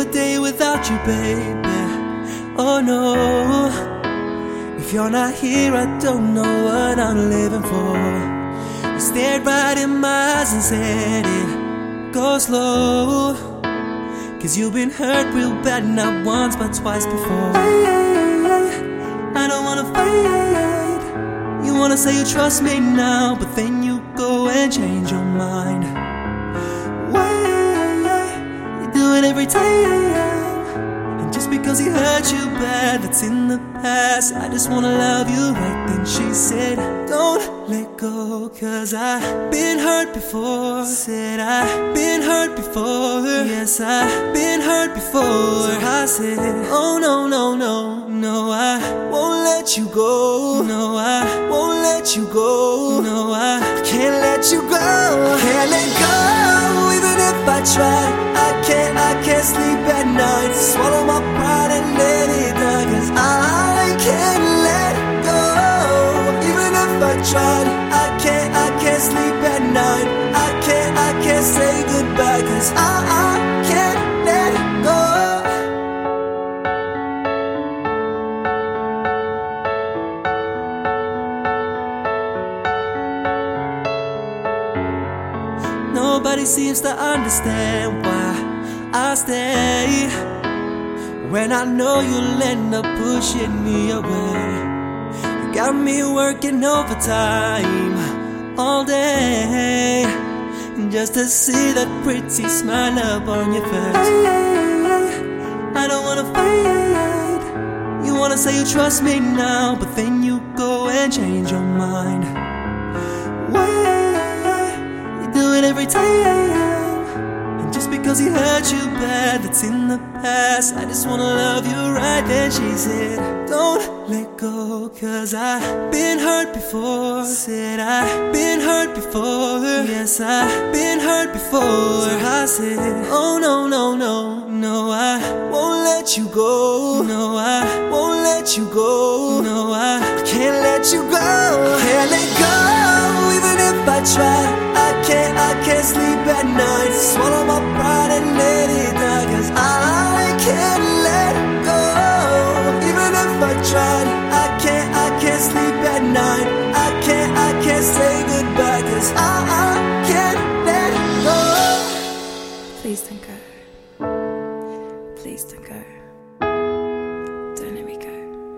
day without you, baby. Oh no. If you're not here, I don't know what I'm living for. You stared right in my eyes and said it, go slow. Cause you've been hurt real bad, not once but twice before. I don't wanna fight. You wanna say you trust me now, but then you go and change your mind. Why? You do it every time. And just because he hurt you bad, that's in the past. I just wanna love you right. Then she said, don't let go, cause I've been hurt before. Said I've been hurt before. Yes, I've been hurt before. So I said, oh no, no, no, no, I won't let you go. No, I won't let you go. No, I can't let you go. Can't let go. Even if I try, I can't sleep at night. Swallow my pride and let it die. Cause I can't let go. Even if I tried, I can't sleep at night. I can't say goodbye. Cause I can't let go. Nobody seems to understand why I stay when I know you'll end up pushing me away. You got me working overtime all day just to see that pretty smile up on your face. I don't wanna fight. You wanna say you trust me now, but then you go and change your mind. Why? Do it every time. And just because he hurt you bad, that's in the past. I just wanna love you right. Then she said, don't let go, cause I've been hurt before. Said I've been hurt before. Yes, I've been hurt before. So I said, oh no, no, no, no, I won't let you go. No, I won't let you go. No, I can't let you go. Can't let go. Even if I try, I can't sleep at night. Swallow my pride and let it die. Cause I can't let go. Even if I tried, I can't sleep at night. I can't say goodbye. Cause I can't let go. Please don't go. Please don't go. Don't let me go.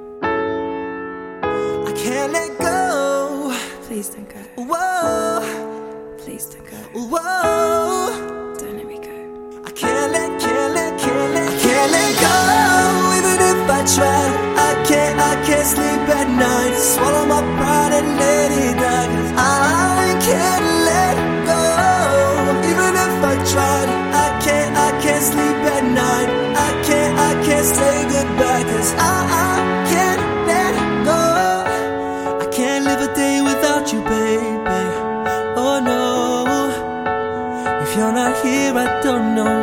I can't let go. Please don't go. Whoa. Please don't go. Whoa. Don't let me go. I can't let go. Even if I tried, I can't sleep at night. Swallow my pride and let it die. Cause I can't let go. Even if I tried, I can't sleep at night. I can't say goodbye. Cause I can't let go. I can't live a day without you, baby. Oh no. If you're not here, I don't know